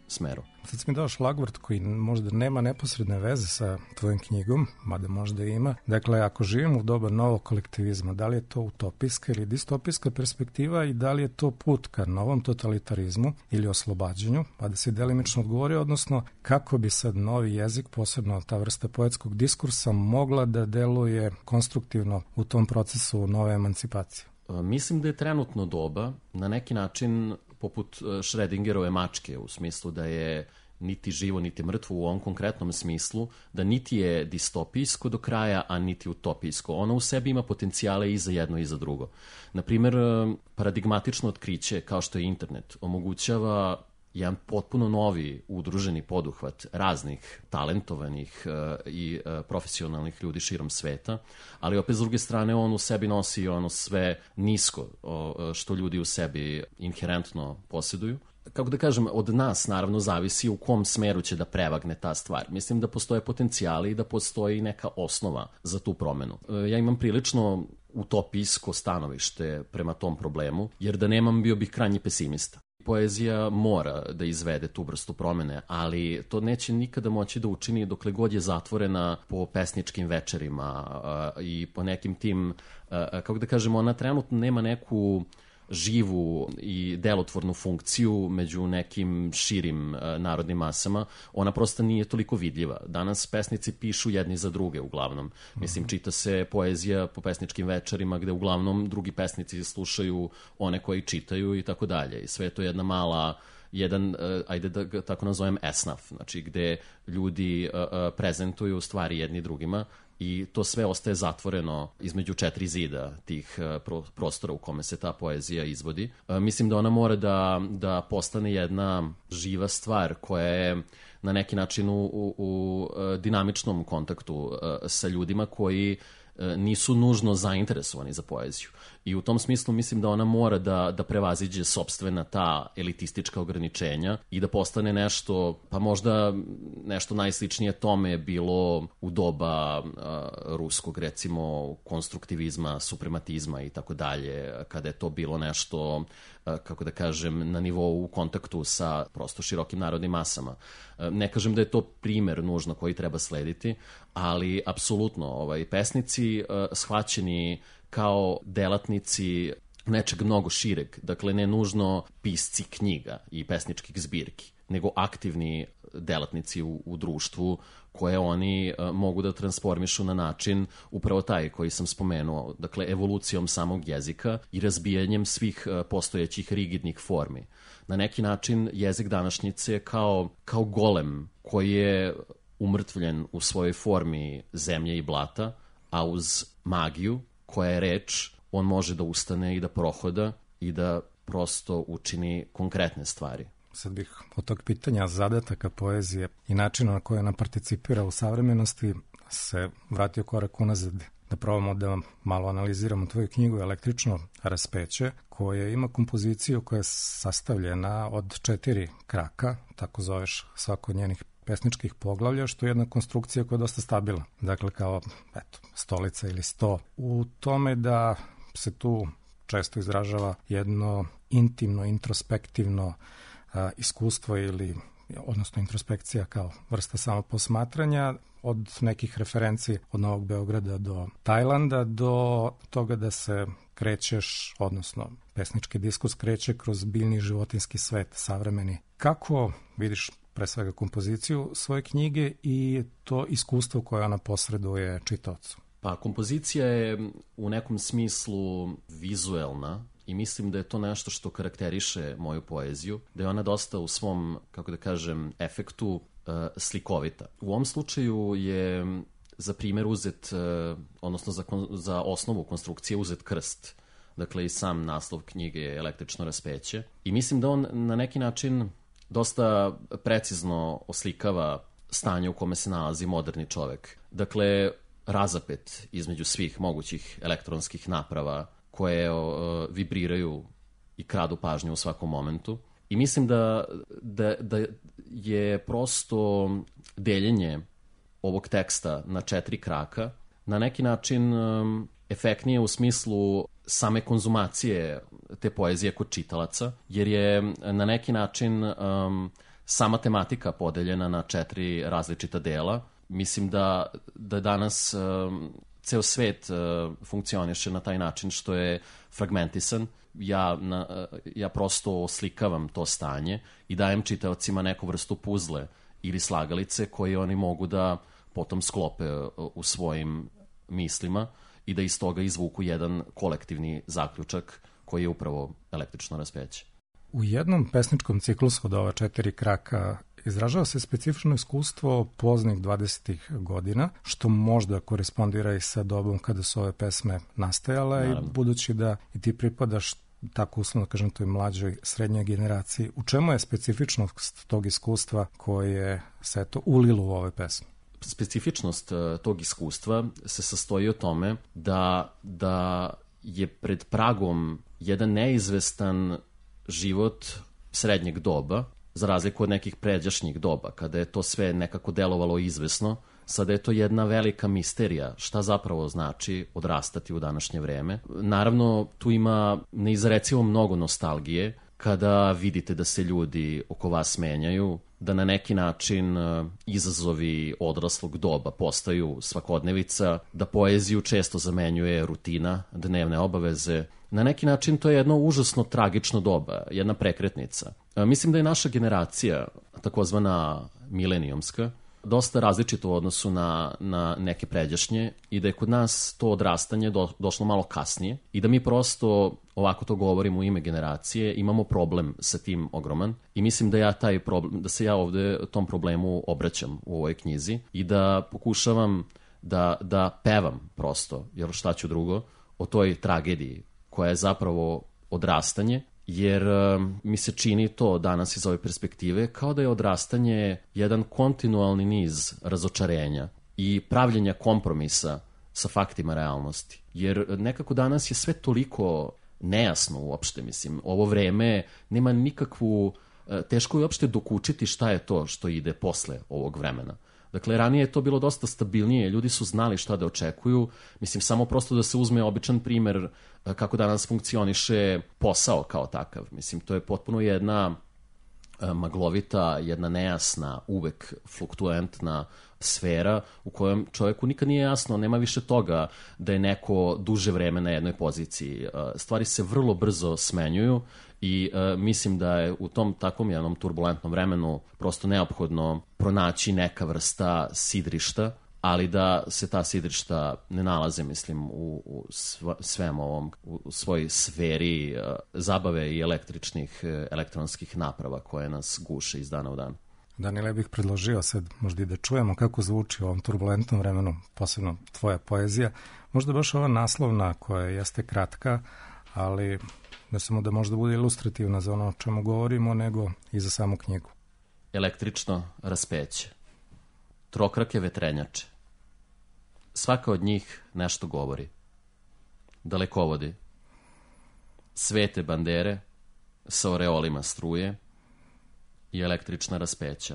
smeru. Sad si mi dao šlagvort koji možda nema neposredne veze sa tvojim knjigom, mada možda ima. Dakle, ako živimo u doba novog kolektivizma, da li je to utopijska ili distopijska perspektiva i da li je to put ka novom totalitarizmu ili oslobađanju, pa da se delimično odgovori, odnosno kako bi sad novi jezik, posebno ta vrsta poetskog diskursa, mogla da deluje konstruktivno u tom procesu nove emancipacije? Mislim da je trenutno doba na neki način poput Schrödingerove mačke, u smislu da je niti živo, niti mrtvo u ovom konkretnom smislu, da niti je distopijsko do kraja, a niti utopijsko. Ono u sebi ima potencijale i za jedno i za drugo. Naprimer, paradigmatično otkriće, kao što je internet, omogućava jedan potpuno novi udruženi poduhvat raznih talentovanih uh, i uh, profesionalnih ljudi širom sveta, ali opet s druge strane on u sebi nosi ono sve nisko uh, što ljudi u sebi inherentno posjeduju. Kako da kažem, od nas naravno zavisi u kom smeru će da prevagne ta stvar. Mislim da postoje potencijali i da postoji neka osnova za tu promenu. Uh, ja imam prilično utopijsko stanovište prema tom problemu, jer da nemam bio bih krajnji pesimista. Poezija mora da izvede tu vrstu promene, ali to neće nikada moći da učini dokle god je zatvorena po pesničkim večerima uh, i po nekim tim, uh, kako da kažemo, ona trenutno nema neku živu i delotvornu funkciju među nekim širim uh, narodnim masama, ona prosto nije toliko vidljiva. Danas pesnici pišu jedni za druge uglavnom. Mislim, čita se poezija po pesničkim večerima gde uglavnom drugi pesnici slušaju one koji čitaju i tako dalje. I sve je to jedna mala, jedan, uh, ajde da ga tako nazovem, esnaf, znači gde ljudi uh, uh, prezentuju stvari jedni drugima, i to sve ostaje zatvoreno između četiri zida tih uh, prostora u kome se ta poezija izvodi. Uh, mislim da ona mora da, da postane jedna živa stvar koja je na neki način u, u, u uh, dinamičnom kontaktu uh, sa ljudima koji uh, nisu nužno zainteresovani za poeziju. I u tom smislu mislim da ona mora da, da prevaziđe sopstvena ta elitistička ograničenja i da postane nešto, pa možda nešto najsličnije tome je bilo u doba uh, ruskog, recimo, konstruktivizma, suprematizma i tako dalje, kada je to bilo nešto, uh, kako da kažem, na nivou u kontaktu sa prosto širokim narodnim masama. Uh, ne kažem da je to primer nužno koji treba slediti, ali apsolutno ovaj, pesnici uh, shvaćeni kao delatnici nečeg mnogo šireg, dakle ne nužno pisci knjiga i pesničkih zbirki, nego aktivni delatnici u, u društvu koje oni uh, mogu da transformišu na način upravo taj koji sam spomenuo, dakle evolucijom samog jezika i razbijanjem svih uh, postojećih rigidnih formi. Na neki način jezik današnjice je kao, kao golem koji je umrtvljen u svojoj formi zemlje i blata, a uz magiju koja je reč, on može da ustane i da prohoda i da prosto učini konkretne stvari. Sad bih od tog pitanja zadataka poezije i načina na koje ona participira u savremenosti se vratio korak unazad, da probamo da malo analiziramo tvoju knjigu Električno raspeće, koja ima kompoziciju koja je sastavljena od četiri kraka, tako zoveš svako od njenih pesničkih poglavlja, što je jedna konstrukcija koja je dosta stabilna. Dakle, kao eto, stolica ili sto. U tome da se tu često izražava jedno intimno, introspektivno a, iskustvo ili, odnosno introspekcija kao vrsta samoposmatranja, od nekih referenci od Novog Beograda do Tajlanda, do toga da se krećeš, odnosno pesnički diskurs kreće kroz biljni životinski svet, savremeni. Kako vidiš pre svega kompoziciju svoje knjige i to iskustvo koje ona posreduje čitaocu? Pa kompozicija je u nekom smislu vizuelna i mislim da je to nešto što karakteriše moju poeziju, da je ona dosta u svom, kako da kažem, efektu uh, slikovita. U ovom slučaju je za primjer uzet, uh, odnosno za, za osnovu konstrukcije uzet krst. Dakle, i sam naslov knjige je Električno raspeće. I mislim da on na neki način dosta precizno oslikava stanje u kome se nalazi moderni čovek. Dakle, razapet između svih mogućih elektronskih naprava koje uh, vibriraju i kradu pažnju u svakom momentu. I mislim da, da, da je prosto deljenje ovog teksta na četiri kraka na neki način um, efektnije u smislu same konzumacije te poezije kod čitalaca, jer je na neki način um, sama tematika podeljena na četiri različita dela. Mislim da, da danas um, ceo svet uh, funkcioniše na taj način što je fragmentisan. Ja, na, ja prosto oslikavam to stanje i dajem čitaocima neku vrstu puzle ili slagalice koje oni mogu da potom sklope u svojim mislima i da iz toga izvuku jedan kolektivni zaključak koji je upravo električno raspeće. U jednom pesničkom ciklusu od ova četiri kraka izražava se specifično iskustvo poznih dvadesetih godina, što možda korespondira i sa dobom kada su ove pesme nastajale. Naravno. I budući da i ti pripadaš tako uslovno kažem toj mlađoj srednjoj generaciji, u čemu je specifičnost tog iskustva koje se to ulilo u ove pesme? Specifičnost tog iskustva se sastoji u tome da, da je pred pragom jedan neizvestan život srednjeg doba, za razliku od nekih pređašnjih doba, kada je to sve nekako delovalo izvesno. Sada je to jedna velika misterija, šta zapravo znači odrastati u današnje vreme. Naravno, tu ima neizrecivo mnogo nostalgije kada vidite da se ljudi oko vas menjaju, da na neki način izazovi odraslog doba postaju svakodnevica, da poeziju često zamenjuje rutina, dnevne obaveze. Na neki način to je jedno užasno tragično doba, jedna prekretnica. Mislim da je naša generacija, takozvana milenijumska, dosta različito u odnosu na, na neke pređašnje i da je kod nas to odrastanje do, došlo malo kasnije i da mi prosto, ovako to govorim u ime generacije, imamo problem sa tim ogroman i mislim da ja taj problem, da se ja ovde tom problemu obraćam u ovoj knjizi i da pokušavam da, da pevam prosto, jer šta ću drugo, o toj tragediji koja je zapravo odrastanje. Jer um, mi se čini to danas iz ove perspektive kao da je odrastanje jedan kontinualni niz razočarenja i pravljenja kompromisa sa faktima realnosti. Jer nekako danas je sve toliko nejasno uopšte, mislim. Ovo vreme nema nikakvu, teško je uopšte dokučiti šta je to što ide posle ovog vremena. Dakle, ranije je to bilo dosta stabilnije, ljudi su znali šta da očekuju. Mislim, samo prosto da se uzme običan primer kako danas funkcioniše posao kao takav. Mislim, to je potpuno jedna maglovita, jedna nejasna, uvek fluktuentna sfera u kojom čovjeku nikad nije jasno, nema više toga da je neko duže vreme na jednoj poziciji. Stvari se vrlo brzo smenjuju i uh, mislim da je u tom takvom jednom turbulentnom vremenu prosto neophodno pronaći neka vrsta sidrišta, ali da se ta sidrišta ne nalaze, mislim, u, u svem ovom, u svoj sferi uh, zabave i električnih, uh, elektronskih naprava koje nas guše iz dana u dan. Danile, bih predložio sad možda i da čujemo kako zvuči u ovom turbulentnom vremenu, posebno tvoja poezija. Možda baš ova naslovna koja jeste kratka, ali ne samo da možda bude ilustrativna za ono o čemu govorimo, nego i za samu knjigu. Električno raspeće. Trokrake vetrenjače. Svaka od njih nešto govori. Dalekovodi. Svete bandere sa oreolima struje i električna raspeća.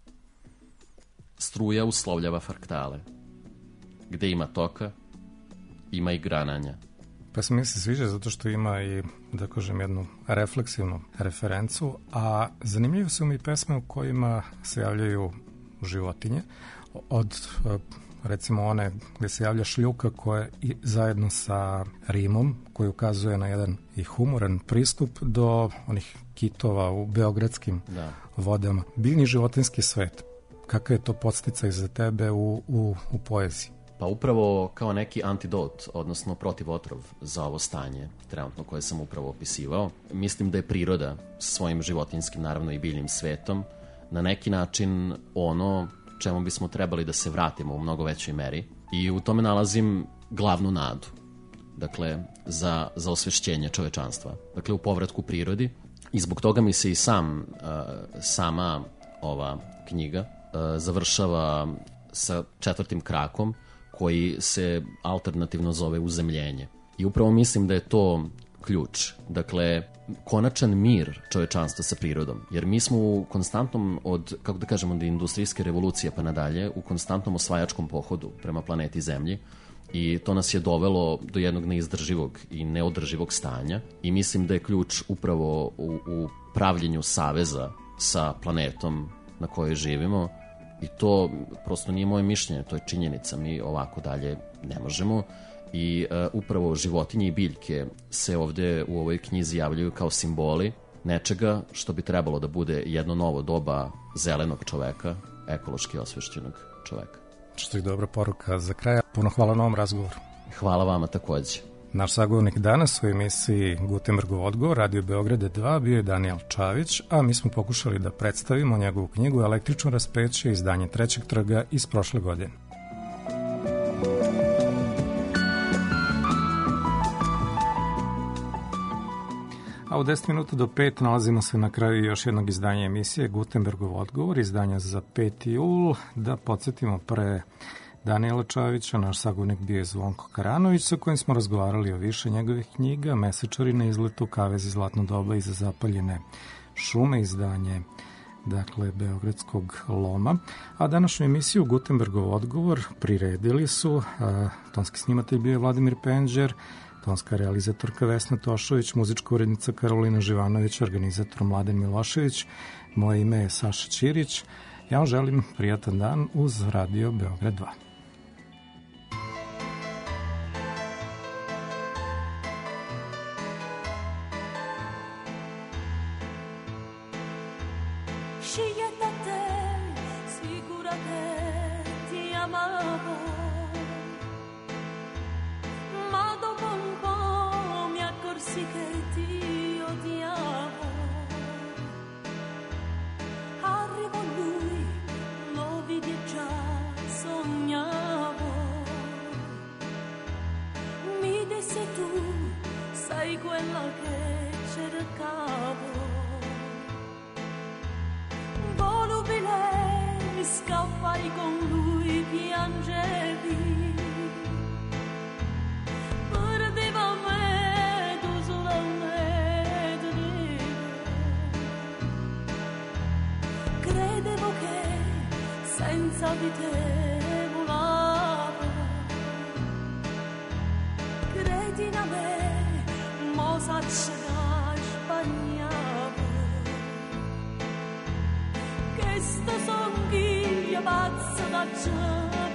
Struja uslovljava fraktale. Gde ima toka, ima i grananja. Pa se mi se sviđa zato što ima i, da kažem, jednu refleksivnu referencu, a zanimljivo su mi pesme u kojima se javljaju životinje, od recimo one gde se javlja šljuka koja i zajedno sa rimom koji ukazuje na jedan i humoran pristup do onih kitova u beogradskim da. vodama. Biljni životinski svet, kakav je to podsticaj za tebe u, u, u poeziji? Pa upravo kao neki antidot, odnosno protivotrov za ovo stanje trenutno koje sam upravo opisivao. Mislim da je priroda svojim životinskim, naravno i biljnim svetom, na neki način ono čemu bismo trebali da se vratimo u mnogo većoj meri i u tome nalazim glavnu nadu, dakle, za, za osvešćenje čovečanstva. Dakle, u povratku prirodi i zbog toga mi se i sam, uh, sama ova knjiga uh, završava sa četvrtim krakom koji se alternativno zove uzemljenje. I upravo mislim da je to ključ. Dakle, konačan mir čovečanstva sa prirodom. Jer mi smo u konstantnom, od, kako da kažemo, od industrijske revolucije pa nadalje, u konstantnom osvajačkom pohodu prema planeti Zemlji i to nas je dovelo do jednog neizdrživog i neodrživog stanja i mislim da je ključ upravo u, u pravljenju saveza sa planetom na kojoj živimo i to prosto nije moje mišljenje, to je činjenica, mi ovako dalje ne možemo i uh, upravo životinje i biljke se ovde u ovoj knjizi javljaju kao simboli nečega što bi trebalo da bude jedno novo doba zelenog čoveka, ekološki osvešćenog čoveka. Što je dobra poruka za kraj. Puno hvala na ovom razgovoru. Hvala vama takođe. Naš sagovornik danas u emisiji Gutenbergov odgovor Radio Beograda dva bio je Danijel Čavić, a mi smo pokušali da predstavimo njegovu knjigu Električno raspeće, izdanje Trećeg trga iz prošle godine. A u deset minuta do pet nalazimo se na kraju još jednog izdanja emisije Gutenbergov odgovor, izdanja za peti jul. Da podsjetimo, pre Danijela Čavića naš sagovornik bio je Zvonko Karanović, sa kojim smo razgovarali o više njegovih knjiga, Mesečari na izletu, Kavez iz zlatno doba i za zapaljene šume, izdanje dakle Beogradskog loma. A današnju emisiju Gutenbergov odgovor priredili su a, tonski snimatelj bio je Vladimir Penđer, tonska realizatorka Vesna Tošović, muzička urednica Karolina Živanović, organizator Mladen Milošević. Moje ime je Saša Ćirić. Ja vam želim prijatan dan uz Radio Beograd dva. Senza di te volavo, credi in me, mo s'accerà spagnavo, che sto son chi pazza da già